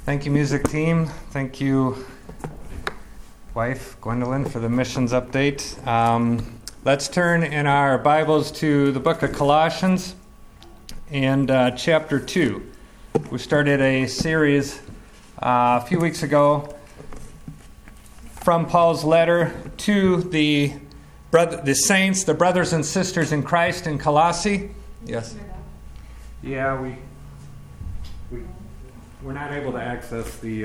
Thank you, music team. Thank you, wife, Gwendolyn, for the missions update. Let's turn in our Bibles to the book of Colossians and chapter 2. We started a series a few weeks ago from Paul's letter to the saints, the brothers and sisters in Christ in Colossae. Yes? Yeah, we're not able to access the...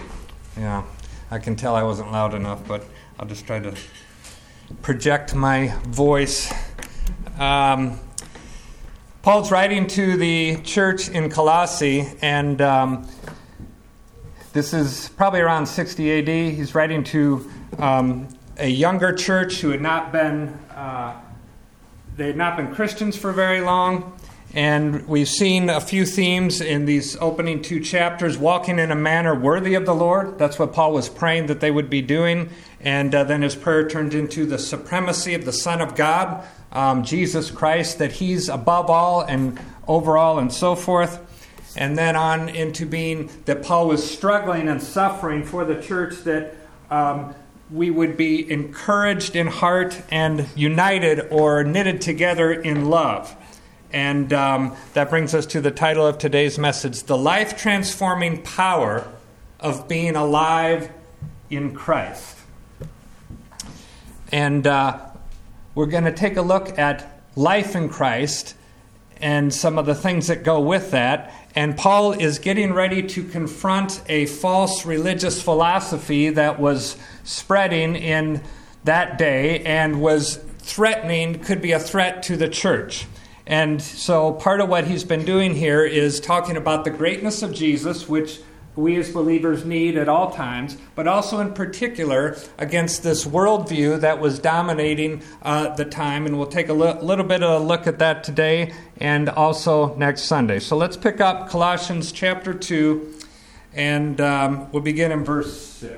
I can tell I wasn't loud enough, but I'll just try to project my voice. Paul's writing to the church in Colossae, and this is probably around 60 A.D. He's writing to a younger church who had not been Christians for very long. And we've seen a few themes in these opening two chapters. Walking in a manner worthy of the Lord. That's what Paul was praying that they would be doing. And then his prayer turned into the supremacy of the Son of God, Jesus Christ, that he's above all and over all and so forth. And then on into being that Paul was struggling and suffering for the church, that we would be encouraged in heart and united or knitted together in love. And that brings us to the title of today's message, The Life-Transforming Power of Being Alive in Christ. And we're going to take a look at life in Christ and some of the things that go with that. And Paul is getting ready to confront a false religious philosophy that was spreading in that day and was could be a threat to the church. And so part of what he's been doing here is talking about the greatness of Jesus, which we as believers need at all times, but also in particular against this worldview that was dominating the time. And we'll take a little bit of a look at that today and also next Sunday. So let's pick up Colossians chapter 2, and we'll begin in verse 6.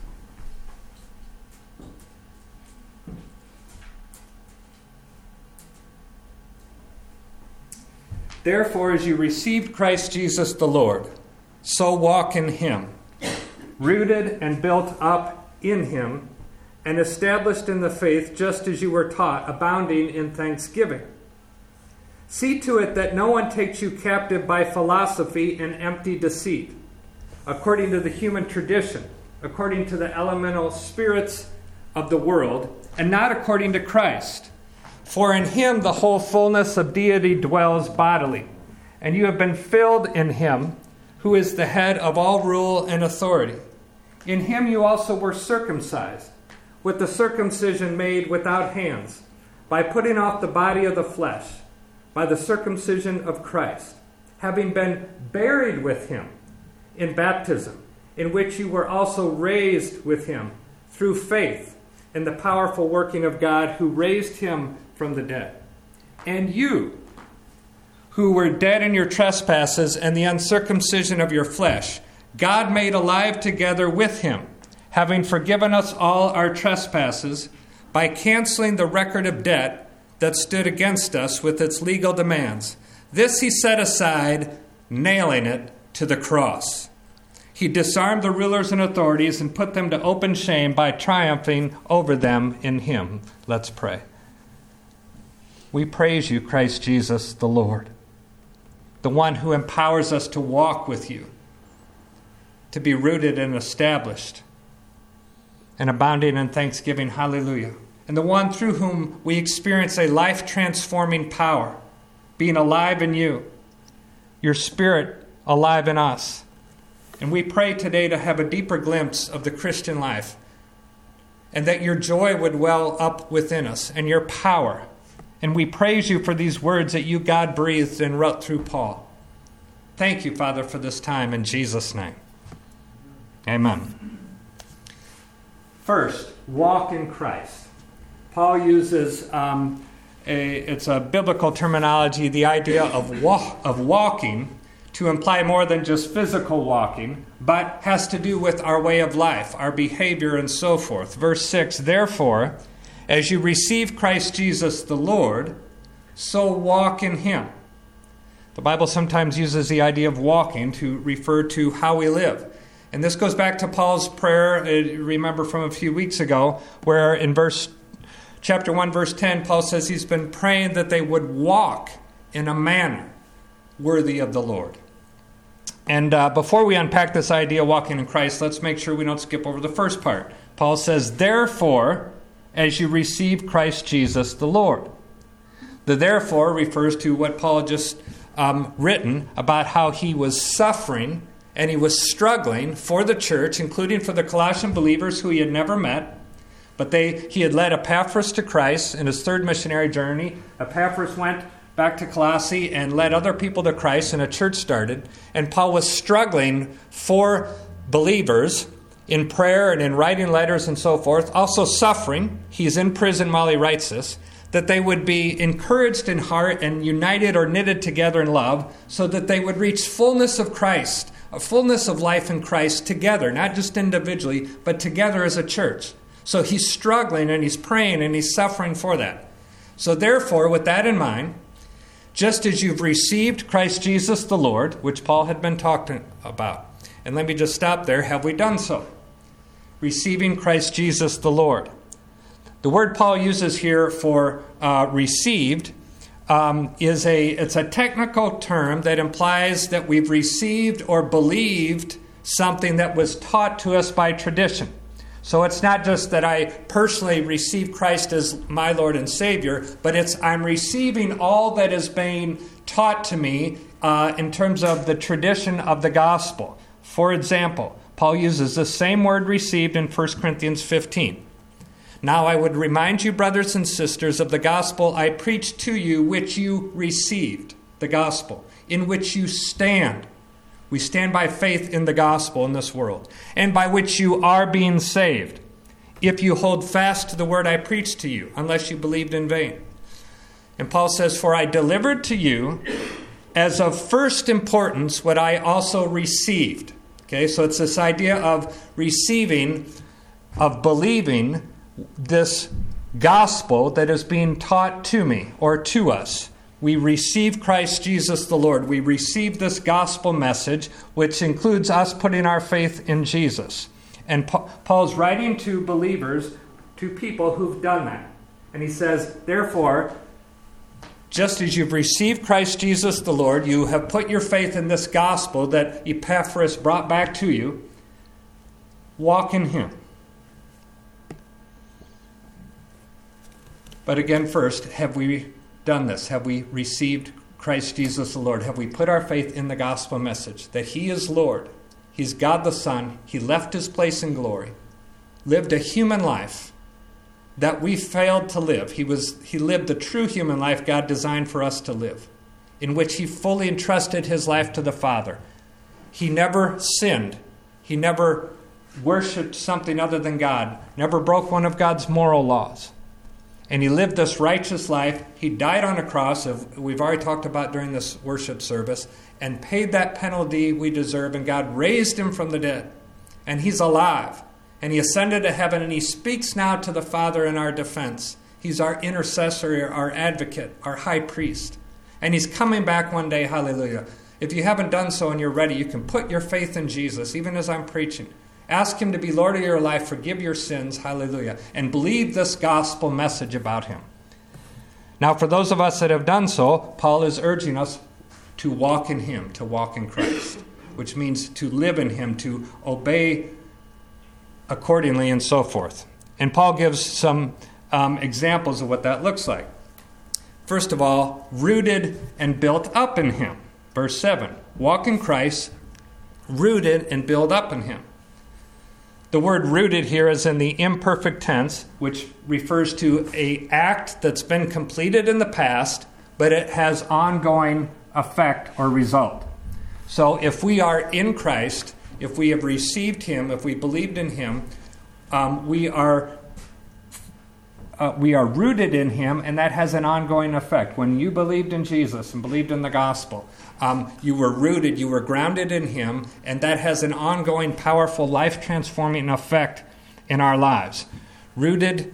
Therefore, as you received Christ Jesus the Lord, so walk in him, rooted and built up in him, and established in the faith just as you were taught, abounding in thanksgiving. See to it that no one takes you captive by philosophy and empty deceit, according to the human tradition, according to the elemental spirits of the world, and not according to Christ. For in him the whole fullness of deity dwells bodily, and you have been filled in him, who is the head of all rule and authority. In him you also were circumcised, with the circumcision made without hands, by putting off the body of the flesh, by the circumcision of Christ, having been buried with him in baptism, in which you were also raised with him through faith in the powerful working of God who raised him from the dead. And you, who were dead in your trespasses and the uncircumcision of your flesh, God made alive together with him, having forgiven us all our trespasses by canceling the record of debt that stood against us with its legal demands. This he set aside, nailing it to the cross. He disarmed the rulers and authorities and put them to open shame by triumphing over them in him. Let's pray. We praise you, Christ Jesus, the Lord, the one who empowers us to walk with you, to be rooted and established, and abounding in thanksgiving. Hallelujah. And the one through whom we experience a life-transforming power, being alive in you, your Spirit alive in us. And we pray today to have a deeper glimpse of the Christian life, and that your joy would well up within us, and your power. And we praise you for these words that you, God, breathed and wrote through Paul. Thank you, Father, for this time in Jesus' name. Amen. First, walk in Christ. Paul uses it's a biblical terminology, the idea of walking, to imply more than just physical walking, but has to do with our way of life, our behavior, and so forth. Verse 6, therefore, as you receive Christ Jesus the Lord, so walk in him. The Bible sometimes uses the idea of walking to refer to how we live. And this goes back to Paul's prayer, remember from a few weeks ago, where in chapter 1, verse 10, Paul says he's been praying that they would walk in a manner worthy of the Lord. And before we unpack this idea of walking in Christ, let's make sure we don't skip over the first part. Paul says, therefore, as you receive Christ Jesus the Lord. The therefore refers to what Paul just written about how he was suffering and he was struggling for the church, including for the Colossian believers who he had never met. But he had led Epaphras to Christ in his third missionary journey. Epaphras went back to Colossae and led other people to Christ, and a church started. And Paul was struggling for believers in prayer and in writing letters and so forth, also suffering. He's in prison while he writes this, that they would be encouraged in heart and united or knitted together in love so that they would reach fullness of Christ, a fullness of life in Christ together, not just individually, but together as a church. So he's struggling and he's praying and he's suffering for that. So therefore, with that in mind, just as you've received Christ Jesus the Lord, which Paul had been talking about, and let me just stop there, have we done so? Receiving Christ Jesus the Lord. The word Paul uses here for received it's a technical term that implies that we've received or believed something that was taught to us by tradition. So it's not just that I personally received Christ as my Lord and Savior, but I'm receiving all that is being taught to me in terms of the tradition of the gospel. For example, Paul uses the same word received in 1 Corinthians 15. Now I would remind you, brothers and sisters, of the gospel I preached to you, which you received, the gospel, in which you stand. We stand by faith in the gospel in this world, and by which you are being saved, if you hold fast to the word I preached to you, unless you believed in vain. And Paul says, for I delivered to you as of first importance what I also received. Okay, so it's this idea of receiving, of believing this gospel that is being taught to me or to us. We receive Christ Jesus the Lord. We receive this gospel message, which includes us putting our faith in Jesus. And Paul's writing to believers, to people who've done that. And he says, therefore, just as you've received Christ Jesus the Lord, you have put your faith in this gospel that Epaphras brought back to you, walk in him. But again, first, have we done this? Have we received Christ Jesus the Lord? Have we put our faith in the gospel message that he is Lord? He's God the Son. He left his place in glory, lived a human life that we failed to live. He lived the true human life God designed for us to live, in which he fully entrusted his life to the Father. He never sinned. He never worshipped something other than God, never broke one of God's moral laws. And he lived this righteous life. He died on a cross, we've already talked about during this worship service, and paid that penalty we deserve, and God raised him from the dead. And he's alive. And he ascended to heaven, and he speaks now to the Father in our defense. He's our intercessor, our advocate, our high priest. And he's coming back one day, hallelujah. If you haven't done so and you're ready, you can put your faith in Jesus, even as I'm preaching. Ask him to be Lord of your life, forgive your sins, hallelujah, and believe this gospel message about him. Now, for those of us that have done so, Paul is urging us to walk in him, to walk in Christ, which means to live in him, to obey accordingly, and so forth. And Paul gives some examples of what that looks like. First of all, rooted and built up in him. Verse 7, walk in Christ, rooted and built up in him. The word rooted here is in the imperfect tense, which refers to an act that's been completed in the past, but it has ongoing effect or result. So if we are in Christ, if we have received him, if we believed in him, we are rooted in him, and that has an ongoing effect. When you believed in Jesus and believed in the gospel, you were rooted, you were grounded in him, and that has an ongoing, powerful, life-transforming effect in our lives. Rooted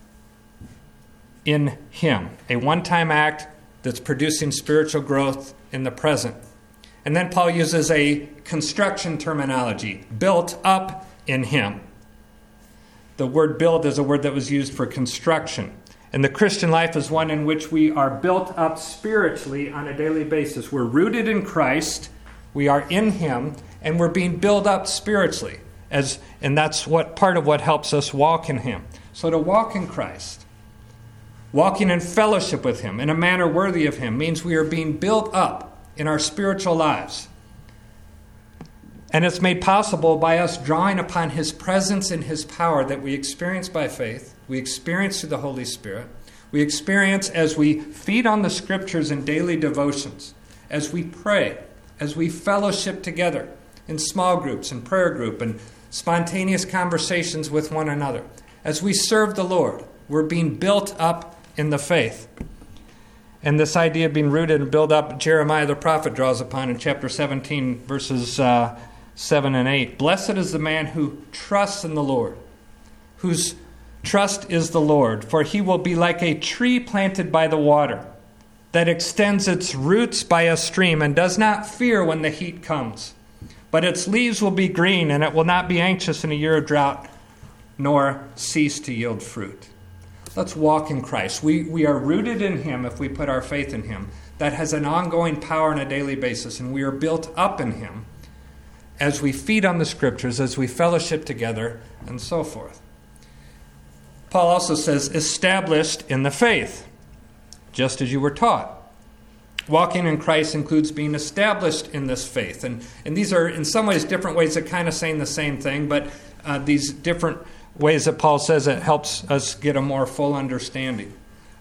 in him, a one-time act that's producing spiritual growth in the present. And then Paul uses a construction terminology, built up in him. The word build is a word that was used for construction. And the Christian life is one in which we are built up spiritually on a daily basis. We're rooted in Christ, we are in him, and we're being built up spiritually. And that's what part of what helps us walk in him. So to walk in Christ, walking in fellowship with him in a manner worthy of him, means we are being built up in our spiritual lives. And it's made possible by us drawing upon his presence and his power that we experience by faith, we experience through the Holy Spirit, we experience as we feed on the Scriptures in daily devotions, as we pray, as we fellowship together in small groups and prayer group and spontaneous conversations with one another. As we serve the Lord, we're being built up in the faith. And this idea of being rooted and built up, Jeremiah the prophet draws upon in chapter 17, verses 7 and 8. Blessed is the man who trusts in the Lord, whose trust is the Lord, for he will be like a tree planted by the water, that extends its roots by a stream and does not fear when the heat comes. But its leaves will be green, and it will not be anxious in a year of drought, nor cease to yield fruit. Let's walk in Christ. We are rooted in him if we put our faith in him. That has an ongoing power on a daily basis, and we are built up in him as we feed on the Scriptures, as we fellowship together, and so forth. Paul also says, established in the faith, just as you were taught. Walking in Christ includes being established in this faith. And these are, in some ways, different ways of kind of saying the same thing, but these different ways that Paul says it helps us get a more full understanding.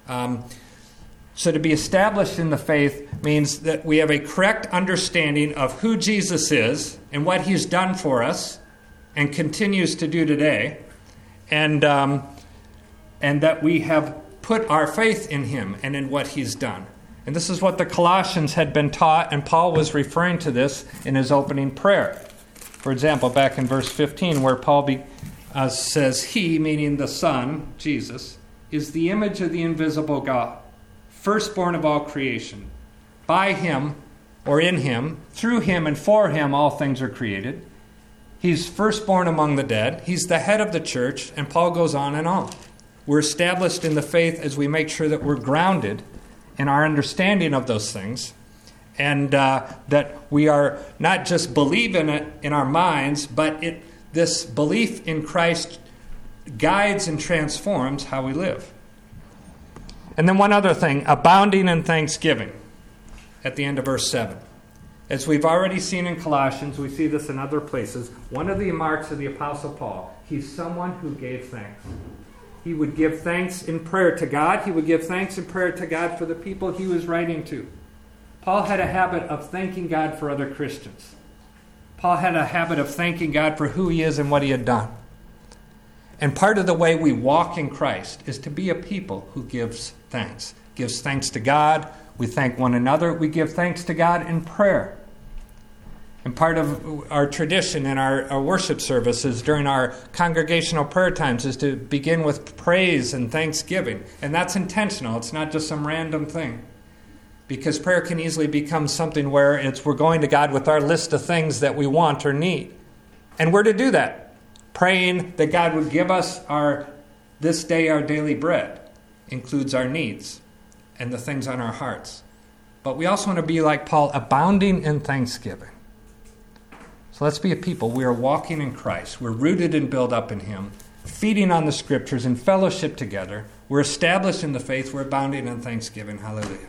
So to be established in the faith means that we have a correct understanding of who Jesus is and what he's done for us and continues to do today, and that we have put our faith in him and in what he's done. And this is what the Colossians had been taught, and Paul was referring to this in his opening prayer. For example, back in verse 15, where Paul says, he, meaning the Son, Jesus, is the image of the invisible God, firstborn of all creation. By him, or in him, through him and for him, all things are created. He's firstborn among the dead. He's the head of the church, and Paul goes on and on. We're established in the faith as we make sure that we're grounded in our understanding of those things, and that we are not just believe in it in our minds, but this belief in Christ guides and transforms how we live. And then one other thing, abounding in thanksgiving at the end of verse 7. As we've already seen in Colossians, we see this in other places. One of the marks of the Apostle Paul, he's someone who gave thanks. He would give thanks in prayer to God. He would give thanks in prayer to God for the people he was writing to. Paul had a habit of thanking God for other Christians. Paul had a habit of thanking God for who he is and what he had done. And part of the way we walk in Christ is to be a people who gives thanks. Gives thanks to God. We thank one another. We give thanks to God in prayer. And part of our tradition in our worship services during our congregational prayer times is to begin with praise and thanksgiving. And that's intentional. It's not just some random thing. Because prayer can easily become something where we're going to God with our list of things that we want or need. And we're to do that. Praying that God would give us this day our daily bread includes our needs and the things on our hearts. But we also want to be like Paul, abounding in thanksgiving. So let's be a people. We are walking in Christ. We're rooted and built up in him, feeding on the Scriptures in fellowship together. We're established in the faith. We're abounding in thanksgiving. Hallelujah.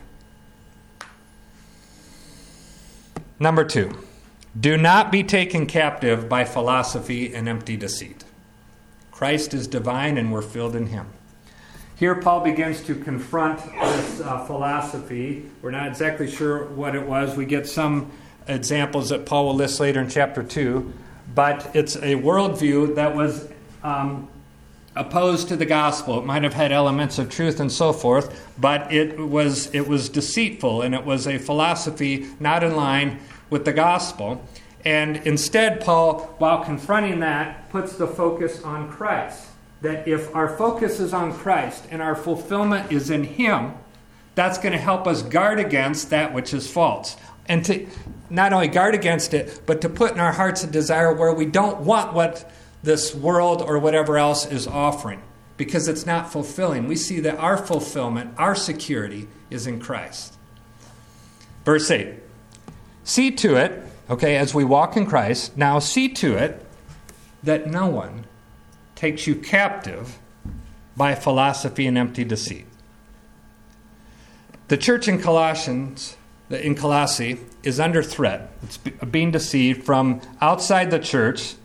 Number 2, do not be taken captive by philosophy and empty deceit. Christ is divine and we're filled in him. Here Paul begins to confront this philosophy. We're not exactly sure what it was. We get some examples that Paul will list later in chapter 2, but it's a worldview that was opposed to the gospel. It might have had elements of truth and so forth, but it was deceitful, and it was a philosophy not in line with the gospel. And instead, Paul, while confronting that, puts the focus on Christ. That if our focus is on Christ and our fulfillment is in him, that's going to help us guard against that which is false. And to not only guard against it, but to put in our hearts a desire where we don't want what this world or whatever else is offering, because it's not fulfilling. We see that our fulfillment, our security, is in Christ. Verse 8. See to it, okay, as we walk in Christ, now see to it that no one takes you captive by philosophy and empty deceit. The church in Colossae is under threat. It's being deceived from outside the church.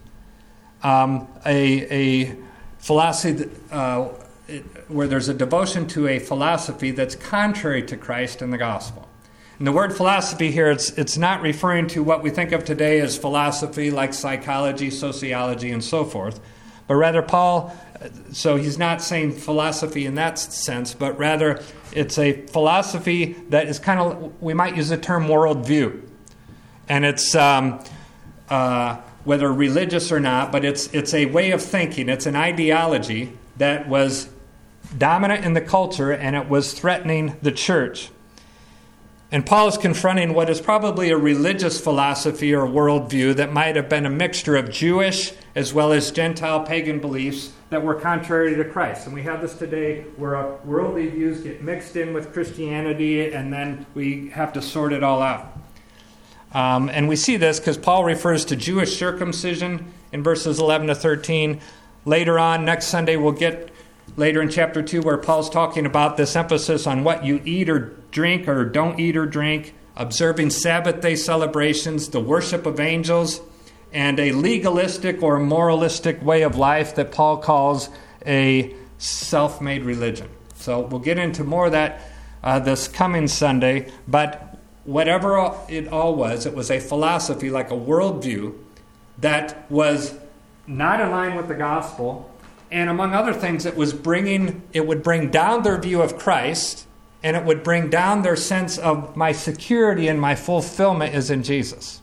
A philosophy where there's a devotion to a philosophy that's contrary to Christ and the gospel. And the word philosophy here, it's not referring to what we think of today as philosophy like psychology, sociology, and so forth. But rather Paul, so he's not saying philosophy in that sense, but rather it's a philosophy that is kind of, we might use the term worldview. And it's, whether religious or not, but it's a way of thinking. It's an ideology that was dominant in the culture, and it was threatening the church. And Paul is confronting what is probably a religious philosophy or worldview that might have been a mixture of Jewish as well as Gentile pagan beliefs that were contrary to Christ. And we have this today where worldly views get mixed in with Christianity, and then we have to sort it all out. And we see this because Paul refers to Jewish circumcision in verses 11 to 13. Later on, next Sunday, we'll get later in chapter 2 where Paul's talking about this emphasis on what you eat or drink or don't eat or drink, observing Sabbath day celebrations, the worship of angels, and a legalistic or moralistic way of life that Paul calls a self-made religion. So we'll get into more of that this coming Sunday, but whatever it all was, it was a philosophy like a worldview that was not in line with the gospel, and among other things, it would bring down their view of Christ, and it would bring down their sense of my security and my fulfillment is in Jesus.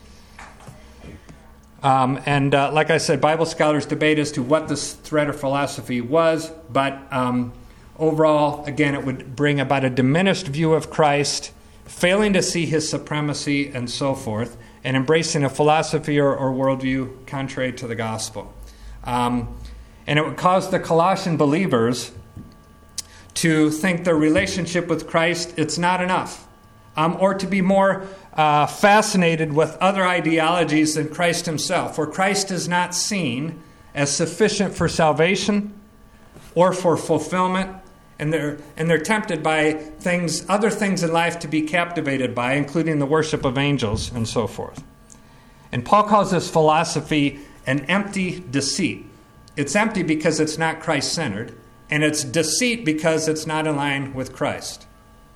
Like I said, Bible scholars debate as to what this threat or philosophy was, but overall, again, it would bring about a diminished view of Christ, failing to see his supremacy and so forth, and embracing a philosophy or worldview contrary to the gospel. And it would cause the Colossian believers to think their relationship with Christ, it's not enough. Or to be more fascinated with other ideologies than Christ himself, where Christ is not seen as sufficient for salvation or for fulfillment, and they're tempted by other things in life to be captivated by, including the worship of angels and so forth. And Paul calls this philosophy an empty deceit. It's empty because it's not Christ-centered, and it's deceit because it's not in line with Christ.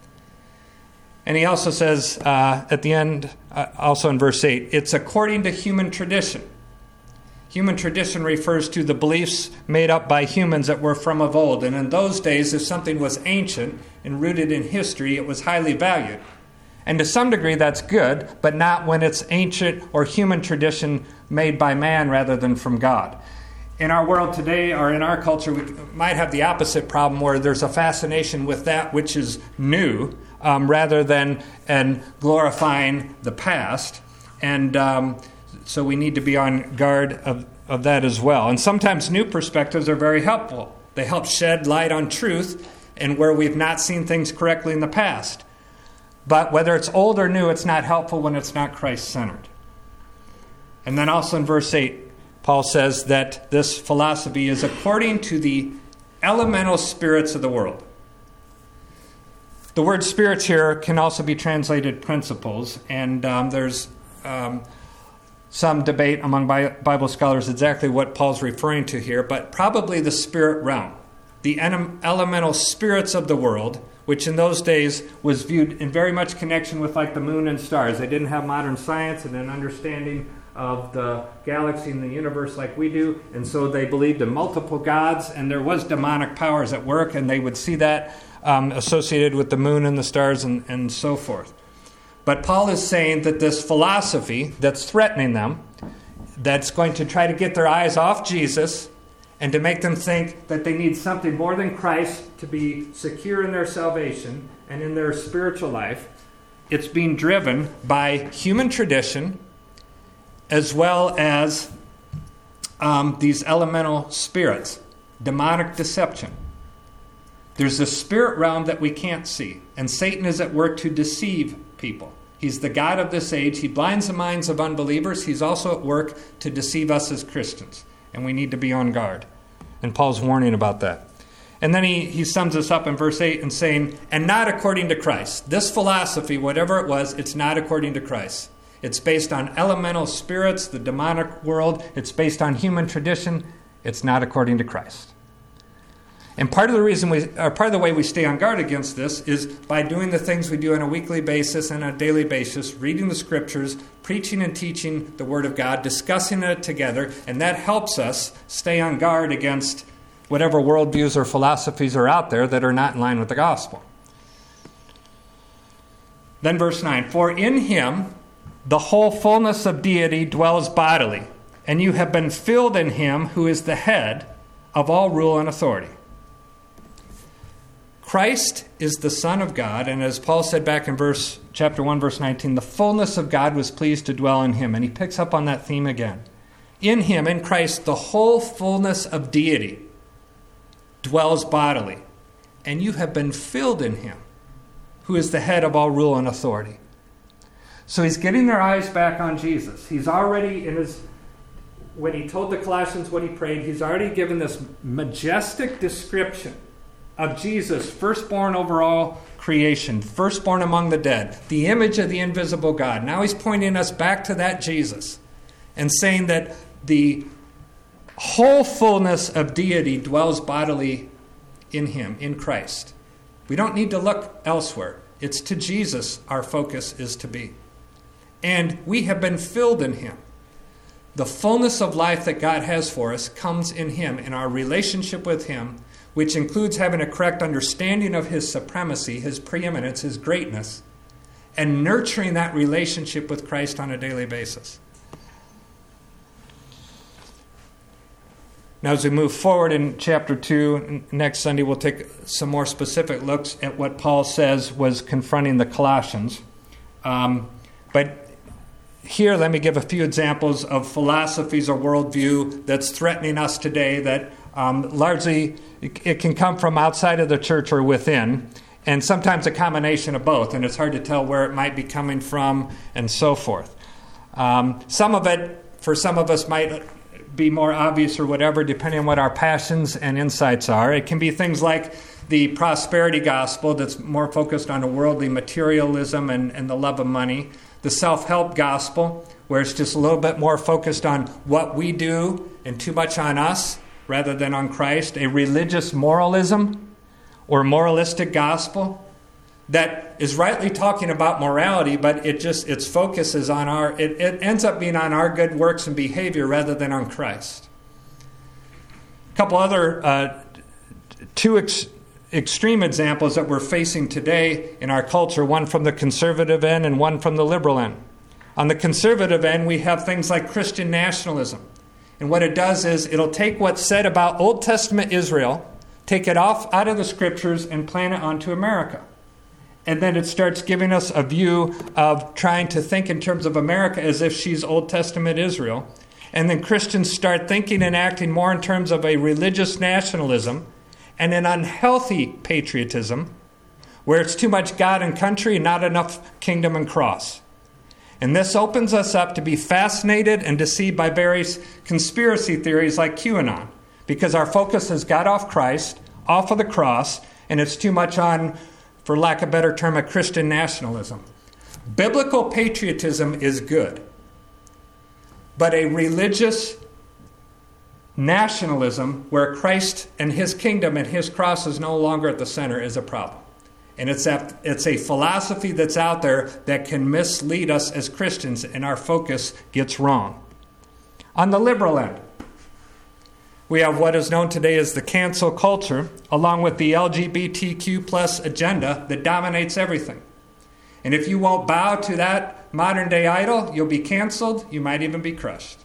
And he also says at the end, also in verse 8, it's according to human tradition. Human tradition refers to the beliefs made up by humans that were from of old. And in those days, if something was ancient and rooted in history, it was highly valued. And to some degree, that's good, but not when it's ancient or human tradition made by man rather than from God. In our world today, or in our culture, we might have the opposite problem where there's a fascination with that which is new rather than glorifying the past. And so we need to be on guard of that as well. And sometimes new perspectives are very helpful. They help shed light on truth and where we've not seen things correctly in the past. But whether it's old or new, it's not helpful when it's not Christ-centered. And then also in verse 8, Paul says that this philosophy is according to the elemental spirits of the world. The word spirits here can also be translated principles, and there's some debate among Bible scholars exactly what Paul's referring to here, but probably the spirit realm, the elemental spirits of the world, which in those days was viewed in very much connection with like the moon and stars. They didn't have modern science and an understanding of the galaxy and the universe like we do, and so they believed in multiple gods, and there was demonic powers at work, and they would see that associated with the moon and the stars and so forth. But Paul is saying that this philosophy that's threatening them, that's going to try to get their eyes off Jesus and to make them think that they need something more than Christ to be secure in their salvation and in their spiritual life, it's being driven by human tradition as well as these elemental spirits, demonic deception. There's a spirit realm that we can't see, and Satan is at work to deceive people. He's the god of this age. He blinds the minds of unbelievers. He's also at work to deceive us as Christians, and we need to be on guard. And Paul's warning about that. And then he sums this up in verse 8 and saying, and not according to Christ. This philosophy, whatever it was, it's not according to Christ. It's based on elemental spirits, the demonic world. It's based on human tradition. It's not according to Christ. And part of the way we stay on guard against this is by doing the things we do on a weekly basis and on a daily basis, reading the scriptures, preaching and teaching the Word of God, discussing it together, and that helps us stay on guard against whatever worldviews or philosophies are out there that are not in line with the gospel. Then verse 9, for in him the whole fullness of deity dwells bodily, and you have been filled in him who is the head of all rule and authority. Christ is the Son of God, and as Paul said back in chapter 1, verse 19, the fullness of God was pleased to dwell in him. And he picks up on that theme again. In him, in Christ, the whole fullness of deity dwells bodily, and you have been filled in him, who is the head of all rule and authority. So he's getting their eyes back on Jesus. He's already, when he told the Colossians what he prayed, he's already given this majestic description of Jesus, firstborn over all creation, firstborn among the dead, the image of the invisible God. Now he's pointing us back to that Jesus and saying that the whole fullness of deity dwells bodily in him, in Christ. We don't need to look elsewhere. It's to Jesus our focus is to be. And we have been filled in him. The fullness of life that God has for us comes in him, in our relationship with him, which includes having a correct understanding of his supremacy, his preeminence, his greatness, and nurturing that relationship with Christ on a daily basis. Now, as we move forward in chapter 2, next Sunday we'll take some more specific looks at what Paul says was confronting the Colossians. But here, let me give a few examples of philosophies or worldview that's threatening us today that largely it can come from outside of the church or within, and sometimes a combination of both, and it's hard to tell where it might be coming from and so forth. Some of it, for some of us, might be more obvious or whatever, depending on what our passions and insights are. It can be things like the prosperity gospel that's more focused on a worldly materialism and the love of money. The self-help gospel, where it's just a little bit more focused on what we do and too much on us rather than on Christ. A religious moralism or moralistic gospel that is rightly talking about morality, but its focus is on it ends up being on our good works and behavior rather than on Christ. A couple other two extreme examples that we're facing today in our culture, one from the conservative end and one from the liberal end. On the conservative end, we have things like Christian nationalism. And what it does is it'll take what's said about Old Testament Israel, take it out of the scriptures and plant it onto America. And then it starts giving us a view of trying to think in terms of America as if she's Old Testament Israel. And then Christians start thinking and acting more in terms of a religious nationalism and an unhealthy patriotism where it's too much God and country and not enough kingdom and cross. And this opens us up to be fascinated and deceived by various conspiracy theories like QAnon, because our focus has got off Christ, off of the cross, and it's too much on, for lack of a better term, a Christian nationalism. Biblical patriotism is good, but a religious nationalism where Christ and his kingdom and his cross is no longer at the center is a problem. And it's a philosophy that's out there that can mislead us as Christians, and our focus gets wrong. On the liberal end, we have what is known today as the cancel culture, along with the LGBTQ plus agenda that dominates everything. And if you won't bow to that modern day idol, you'll be canceled. You might even be crushed.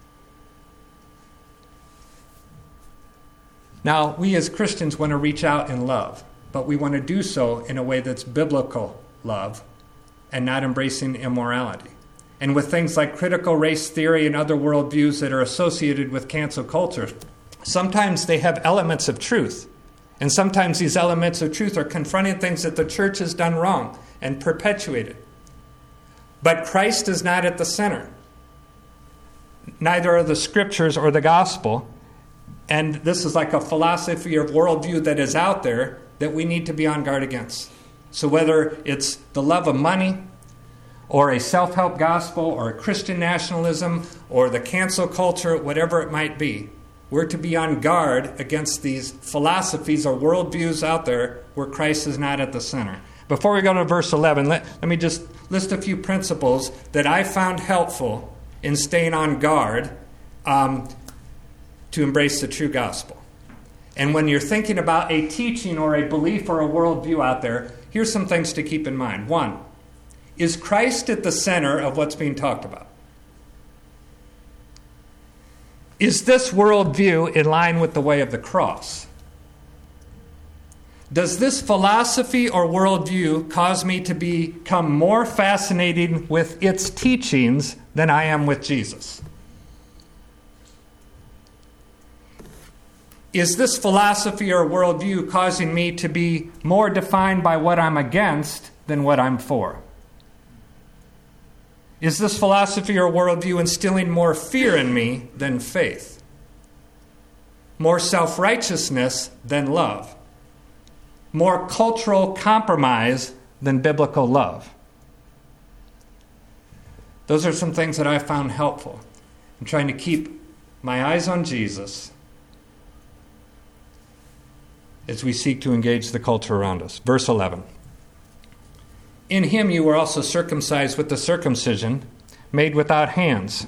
Now, we as Christians want to reach out in love, but we want to do so in a way that's biblical love and not embracing immorality. And with things like critical race theory and other worldviews that are associated with cancel culture, sometimes they have elements of truth. And sometimes these elements of truth are confronting things that the church has done wrong and perpetuated. But Christ is not at the center. Neither are the scriptures or the gospel. And this is like a philosophy or worldview that is out there that we need to be on guard against. So whether it's the love of money, or a self-help gospel, or a Christian nationalism, or the cancel culture, whatever it might be, we're to be on guard against these philosophies or worldviews out there where Christ is not at the center. Before we go to verse 11, let me just list a few principles that I found helpful in staying on guard to embrace the true gospel. And when you're thinking about a teaching or a belief or a worldview out there, here's some things to keep in mind. One, is Christ at the center of what's being talked about? Is this worldview in line with the way of the cross? Does this philosophy or worldview cause me to become more fascinated with its teachings than I am with Jesus? Is this philosophy or worldview causing me to be more defined by what I'm against than what I'm for? Is this philosophy or worldview instilling more fear in me than faith? More self-righteousness than love? More cultural compromise than biblical love? Those are some things that I found helpful. I'm trying to keep my eyes on Jesus as we seek to engage the culture around us. Verse 11. In him you were also circumcised with the circumcision made without hands,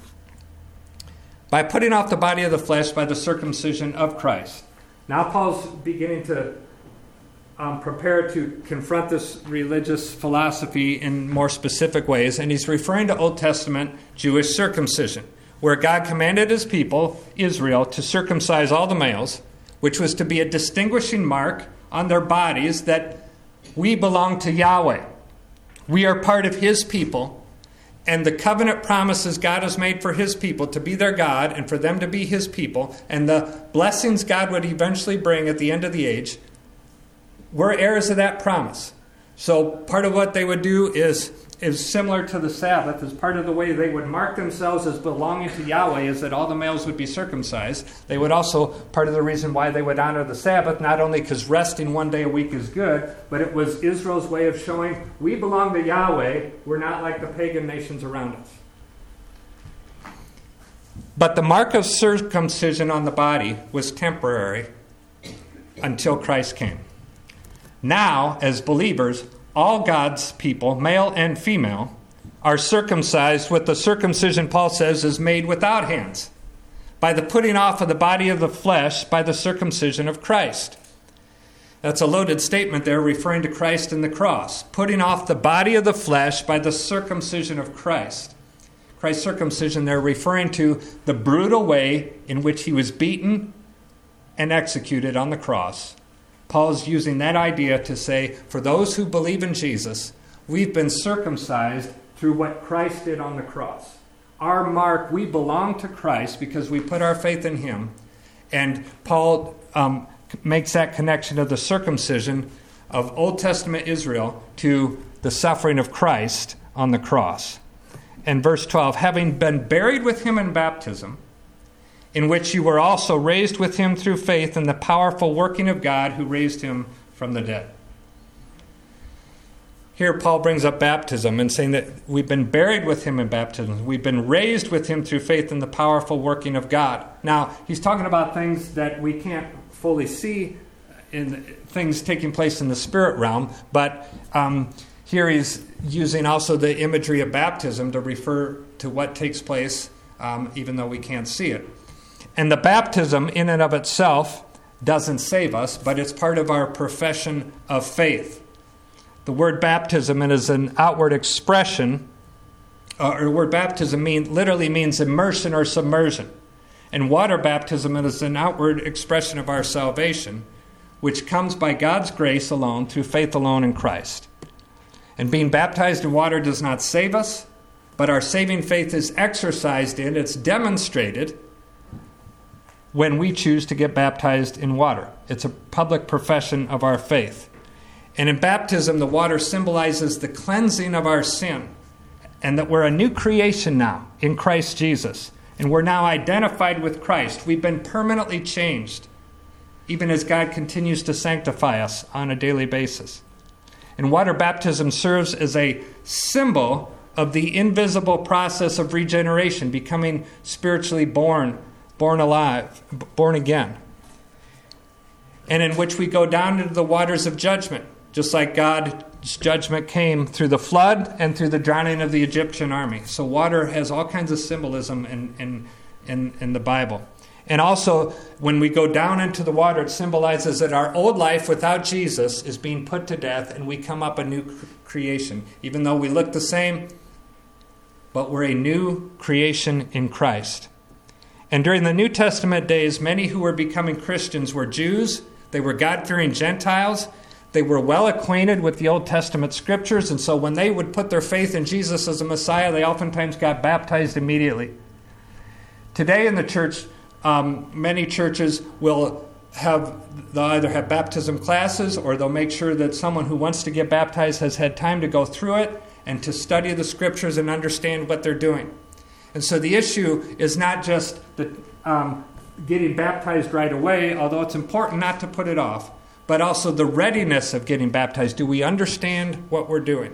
by putting off the body of the flesh by the circumcision of Christ. Now Paul's beginning to prepare to confront this religious philosophy in more specific ways, and he's referring to Old Testament Jewish circumcision, where God commanded his people, Israel, to circumcise all the males, which was to be a distinguishing mark on their bodies that we belong to Yahweh. We are part of his people, and the covenant promises God has made for his people to be their God and for them to be his people, and the blessings God would eventually bring at the end of the age, we're heirs of that promise. So part of what they would do is similar to the Sabbath. As part of the way they would mark themselves as belonging to Yahweh is that all the males would be circumcised. They would also, part of the reason why they would honor the Sabbath, not only because resting one day a week is good, but it was Israel's way of showing we belong to Yahweh. We're not like the pagan nations around us. But the mark of circumcision on the body was temporary until Christ came. Now, as believers, all God's people, male and female, are circumcised with the circumcision, Paul says, is made without hands, by the putting off of the body of the flesh by the circumcision of Christ. That's a loaded statement there, referring to Christ and the cross. Putting off the body of the flesh by the circumcision of Christ. Christ's circumcision there referring to the brutal way in which he was beaten and executed on the cross. Paul's using that idea to say, for those who believe in Jesus, we've been circumcised through what Christ did on the cross. Our mark, we belong to Christ because we put our faith in him. And Paul makes that connection of the circumcision of Old Testament Israel to the suffering of Christ on the cross. And verse 12, having been buried with him in baptism, in which you were also raised with him through faith in the powerful working of God who raised him from the dead. Here Paul brings up baptism and saying that we've been buried with him in baptism. We've been raised with him through faith in the powerful working of God. Now, he's talking about things that we can't fully see in things taking place in the spirit realm, but here he's using also the imagery of baptism to refer to what takes place even though we can't see it. And the baptism in and of itself doesn't save us, but it's part of our profession of faith. The word baptism is an outward expression, or the word baptism literally means immersion or submersion. And water baptism is an outward expression of our salvation, which comes by God's grace alone, through faith alone in Christ. And being baptized in water does not save us, but our saving faith is exercised in, it's demonstrated when we choose to get baptized in water. It's a public profession of our faith. And in baptism, the water symbolizes the cleansing of our sin, and that we're a new creation now in Christ Jesus. And we're now identified with Christ. We've been permanently changed, even as God continues to sanctify us on a daily basis. And water baptism serves as a symbol of the invisible process of regeneration, becoming spiritually born alive, born again. And in which we go down into the waters of judgment, just like God's judgment came through the flood and through the drowning of the Egyptian army. So water has all kinds of symbolism in the Bible. And also, when we go down into the water, it symbolizes that our old life without Jesus is being put to death and we come up a new creation. Even though we look the same, but we're a new creation in Christ. And during the New Testament days, many who were becoming Christians were Jews, they were God-fearing Gentiles, they were well acquainted with the Old Testament scriptures, and so when they would put their faith in Jesus as a Messiah, they oftentimes got baptized immediately. Today in the church, many churches they'll either have baptism classes, or they'll make sure that someone who wants to get baptized has had time to go through it and to study the scriptures and understand what they're doing. And so the issue is not just getting baptized right away, although it's important not to put it off, but also the readiness of getting baptized. Do we understand what we're doing?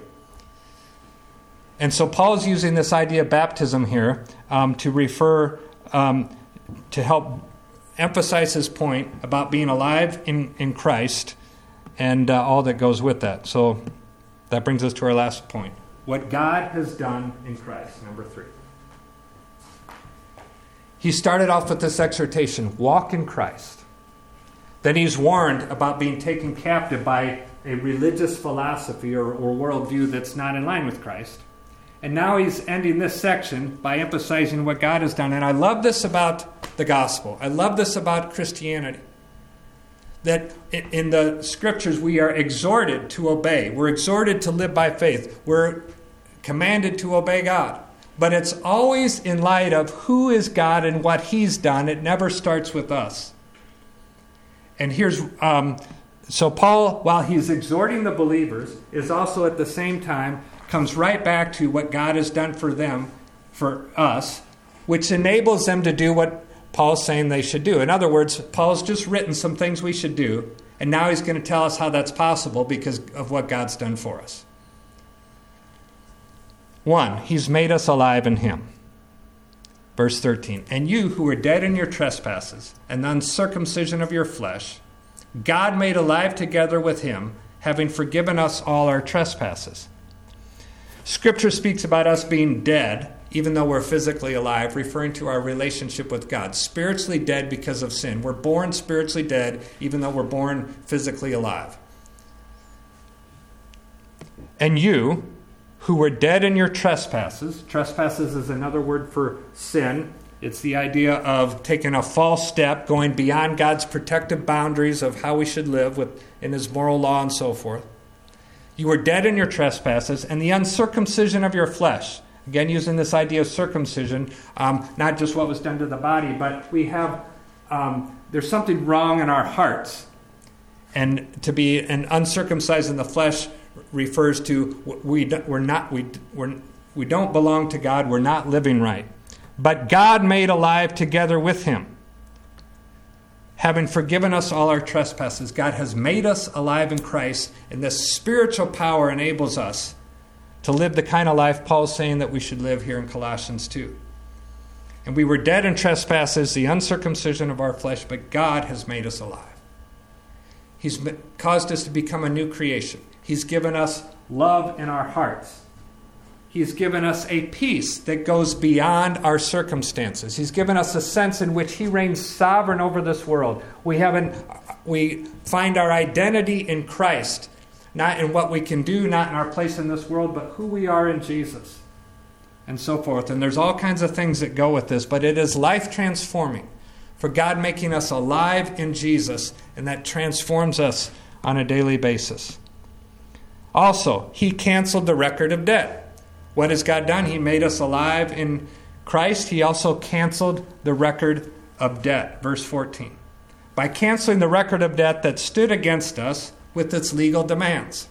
And so Paul's using this idea of baptism here to refer, to help emphasize his point about being alive in Christ and all that goes with that. So that brings us to our last point. What God has done in Christ, number 3. He started off with this exhortation, walk in Christ. Then he's warned about being taken captive by a religious philosophy or worldview that's not in line with Christ. And now he's ending this section by emphasizing what God has done. And I love this about the gospel. I love this about Christianity. That in the scriptures we are exhorted to obey. We're exhorted to live by faith. We're commanded to obey God. But it's always in light of who is God and what he's done. It never starts with us. And here's, so Paul, while he's exhorting the believers, is also at the same time comes right back to what God has done for them, for us, which enables them to do what Paul's saying they should do. In other words, Paul's just written some things we should do, and now he's going to tell us how that's possible because of what God's done for us. 1, he's made us alive in him. Verse 13, and you who were dead in your trespasses and the uncircumcision of your flesh, God made alive together with him, having forgiven us all our trespasses. Scripture speaks about us being dead, even though we're physically alive, referring to our relationship with God. Spiritually dead because of sin. We're born spiritually dead, even though we're born physically alive. And you, who were dead in your trespasses. Trespasses is another word for sin. It's the idea of taking a false step, going beyond God's protective boundaries of how we should live in his moral law and so forth. You were dead in your trespasses and the uncircumcision of your flesh. Again, using this idea of circumcision, not just what was done to the body, but we have, there's something wrong in our hearts. And to be an uncircumcised in the flesh refers to we don't belong to God. We're not living right. But God made alive together with him, having forgiven us all our trespasses. God has made us alive in Christ, and this spiritual power enables us to live the kind of life Paul's saying that we should live here in Colossians 2. And we were dead in trespasses, the uncircumcision of our flesh, but God has made us alive. He's caused us to become a new creation. He's given us love in our hearts. He's given us a peace that goes beyond our circumstances. He's given us a sense in which he reigns sovereign over this world. We find our identity in Christ, not in what we can do, not in our place in this world, but who we are in Jesus, and so forth. And there's all kinds of things that go with this, but it is life transforming for God making us alive in Jesus, and that transforms us on a daily basis. Also, he canceled the record of debt. What has God done? He made us alive in Christ. He also canceled the record of debt. Verse 14. By canceling the record of debt that stood against us with its legal demands.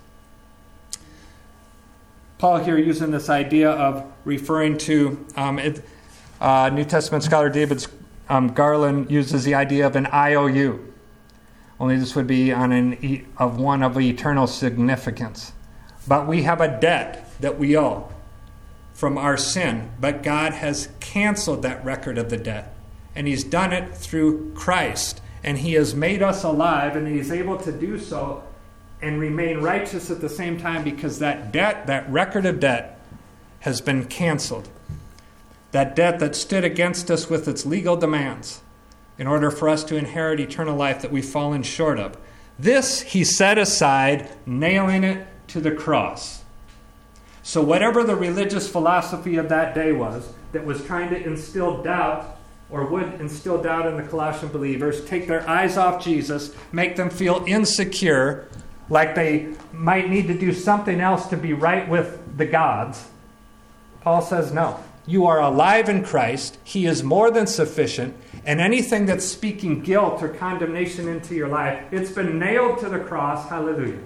Paul here using this idea of referring to, New Testament scholar David Garland uses the idea of an IOU. Only this would be on one of eternal significance. But we have a debt that we owe from our sin, but God has canceled that record of the debt. And he's done it through Christ. And he has made us alive, and he's able to do so and remain righteous at the same time because that debt, that record of debt, has been canceled. That debt that stood against us with its legal demands in order for us to inherit eternal life that we've fallen short of. This he set aside, nailing it to the cross. So whatever the religious philosophy of that day was that was trying to instill doubt or would instill doubt in the Colossian believers, take their eyes off Jesus, make them feel insecure, like they might need to do something else to be right with the gods. Paul says, no. You are alive in Christ. He is more than sufficient. And anything that's speaking guilt or condemnation into your life, it's been nailed to the cross. Hallelujah.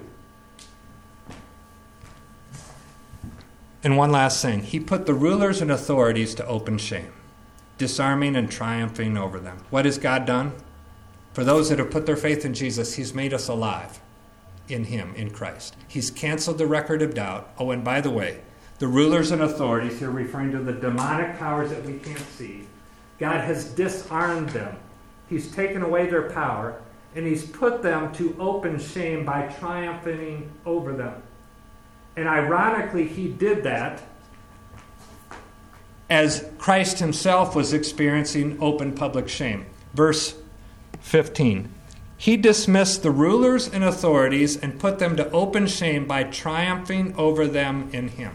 And one last thing. He put the rulers and authorities to open shame, disarming and triumphing over them. What has God done? For those that have put their faith in Jesus, he's made us alive in him, in Christ. He's canceled the record of doubt. Oh, and by the way, the rulers and authorities, here referring to the demonic powers that we can't see, God has disarmed them. He's taken away their power, and he's put them to open shame by triumphing over them. And ironically, he did that as Christ himself was experiencing open public shame. Verse 15. He dismissed the rulers and authorities and put them to open shame by triumphing over them in him.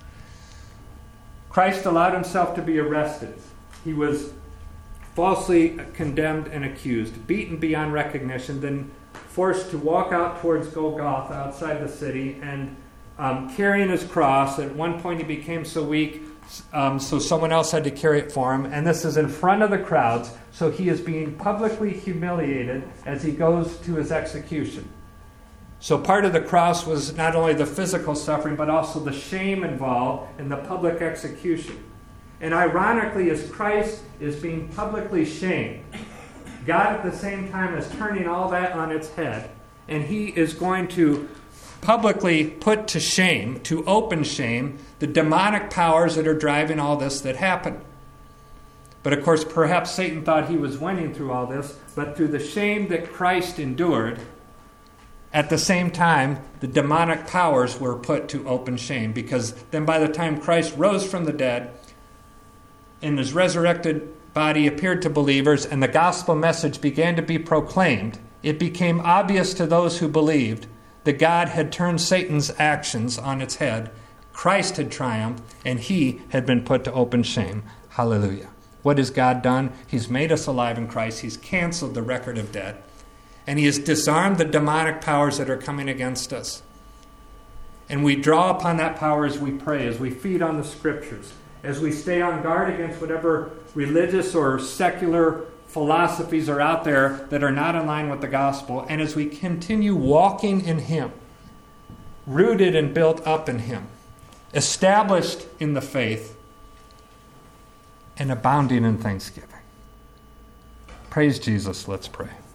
Christ allowed himself to be arrested. He was falsely condemned and accused, beaten beyond recognition, then forced to walk out towards Golgotha outside the city and carrying his cross. At one point he became so weak, so someone else had to carry it for him. And this is in front of the crowds, so he is being publicly humiliated as he goes to his execution. So part of the cross was not only the physical suffering, but also the shame involved in the public execution. And ironically, as Christ is being publicly shamed, God at the same time is turning all that on its head, and he is going to publicly put to shame, to open shame, the demonic powers that are driving all this that happened. But of course, perhaps Satan thought he was winning through all this, but through the shame that Christ endured, at the same time, the demonic powers were put to open shame, because then by the time Christ rose from the dead and his resurrected body appeared to believers and the gospel message began to be proclaimed, it became obvious to those who believed that God had turned Satan's actions on its head. Christ had triumphed, and he had been put to open shame. Hallelujah. What has God done? He's made us alive in Christ. He's canceled the record of debt. And he has disarmed the demonic powers that are coming against us. And we draw upon that power as we pray, as we feed on the Scriptures, as we stay on guard against whatever religious or secular philosophies are out there that are not in line with the gospel, and as we continue walking in him, rooted and built up in him, established in the faith, and abounding in thanksgiving. Praise Jesus. Let's pray.